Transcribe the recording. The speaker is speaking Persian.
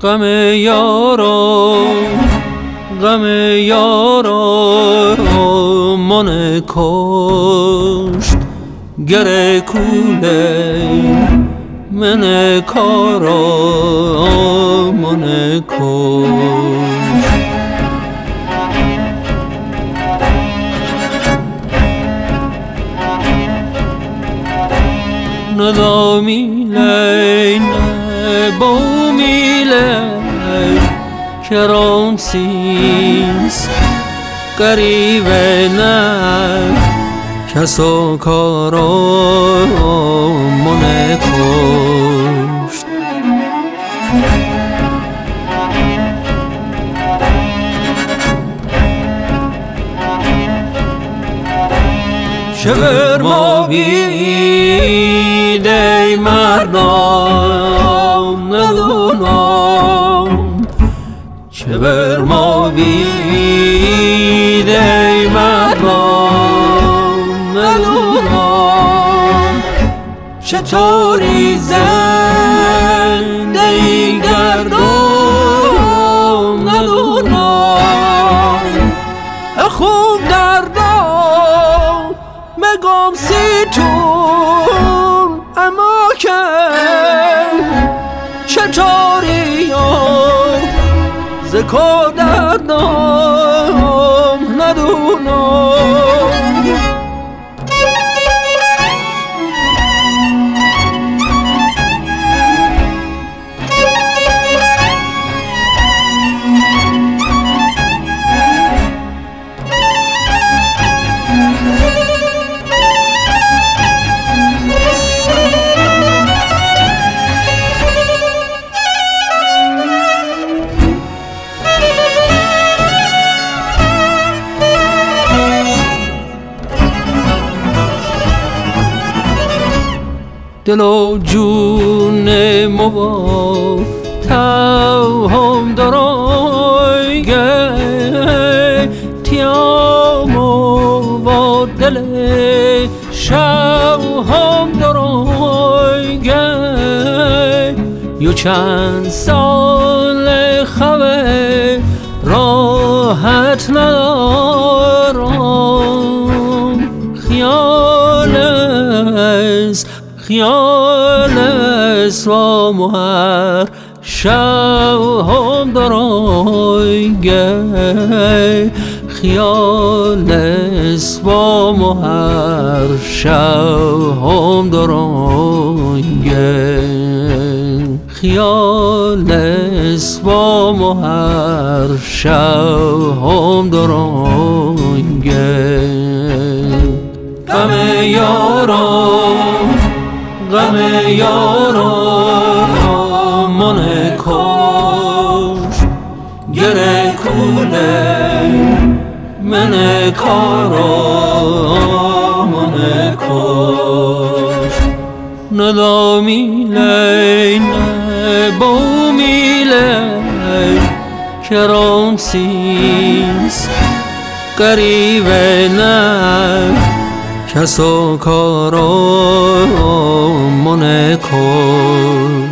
غم یارا من کشت گره کوله من کارا من کشت ندامی لی نبومی لی کرام سیز قریب نه کس و کارا من کشت چه بر ما بیده مردم ندونم چه بر ما بیده مردم ندونم چطوری زندگی گردم ندونم خوب دردم مگم سیتون اما که چطوری زکا دردم ندونم دل و جون مو تا هم درایگه تیامو و دل شب هم درایگه یو چند سال خواه راحت ندارم خیال است و مهر شب هم درایگه خیال است و مهر شب هم درایگه خیال است و مهر شب هم درایگه غم یارا من کشت گره کوله من کارا من کشت ندامی لی نبومی لی کرام سیز قریب نه کس و کارا من کشت